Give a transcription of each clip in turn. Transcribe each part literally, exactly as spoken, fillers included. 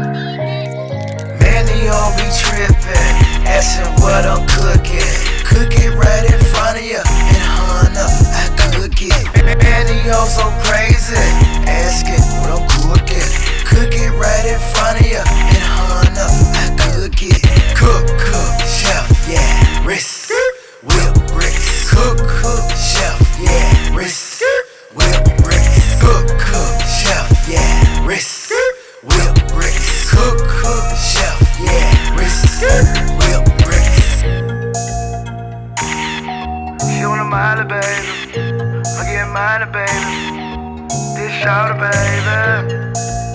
Man, they all be trippin', asking what I'm cooking. Cook it right in front of you, and Hunter, I cook it. Man, they all so crazy, asking what I'm cooking. Cook it right in front of you, and Hunter, I cook it. Cook, cook, chef, yeah, wrist, whip, bricks. Cook, cook, chef, yeah, wrist, whip, bricks. Cook, cook, chef, yeah, wrist, whip, bricks. Cook, cook, chef, yeah, wrist, whip, bricks. She wanna mind it, baby. I get mine, baby. This shout baby.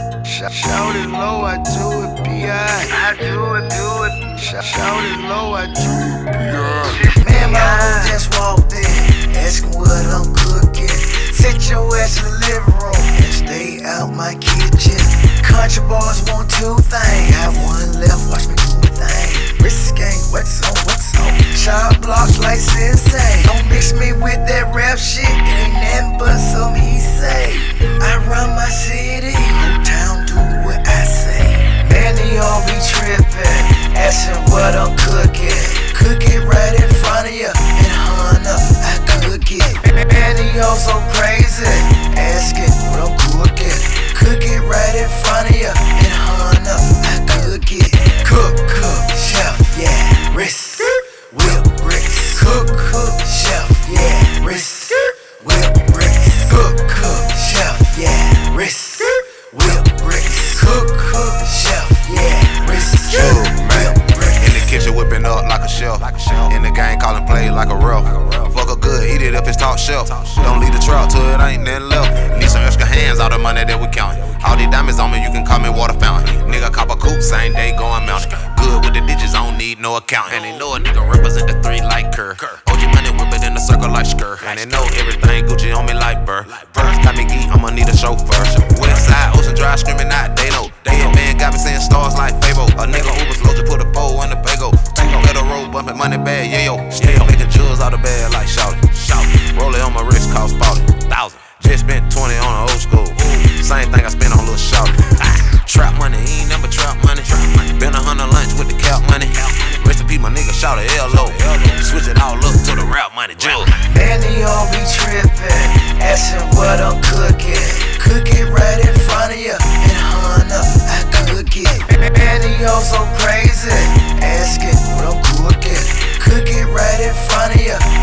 Shout it low, I do it, B I I do it, do it. Shout it low, I do it, B I Man, my hoe just walked in, asking what I'm cooking. Sit your ass in the living room and stay out my kitchen. Country boys want two things, got one left, watch me do a thing. Wrist gang, what's on, what's on? Child blocks like Sensei. Don't mix me with that rap shit, it ain't nothing but some he say. I run my city, whole town do what I say. Man, they all be trippin', asking what I'm cooking. Cook it right in front of you, and Hunter, I cook it. Man, they all so crazy, asking what I'm cooking. Cook it right in front of you, and Hunter, I cook it. Cook, cook, chef, yeah, wrist, whip, bricks. Cook, cook, chef, yeah, wrist, whip, bricks. Cook, cook, chef, yeah, wrist, whip, bricks. Cook, cook, chef, yeah, wrist, whip, bricks. In the kitchen whipping up like a shelf. In the game calling play like a ref. Fuck a good, eat it up, it's top shelf. Don't leave the trap till it ain't nothing left. Need some extra hands, all the money that we countin'. All these diamonds on me, you can call me water fountain. Nigga cop a coupe, same day going mountain. Good with the digits, I don't need no account. And they know a nigga represent the three like Kerr. O G money whip it in a circle like Skr. And they know everything Gucci on me like Burr. First got me geek, I'ma need a chauffeur. West side, Ocean Drive, screaming out, they know. They a man got me saying stars like Fabo. A nigga Uber's low, just put a pole in the Fago. Tango let a roll, bumpin' money bag, yeah yo. Still making jewels out the bag like shouty. Roll it on my wrist, cost forty thousand. Just spent twenty on an old school. Same thing I spent on little shouty. Trap money, he ain't never trap money. Been a hundred lunch with the cap money. Rest in peace, my nigga shout it L O. Switch it all up to the rap money, Jill. Man, they all be trippin', asking what I'm cooking. Cook it right in front of you, and Hunter, I cook it. Man, they all so crazy, asking what I'm cooking. Cook it right in front of you,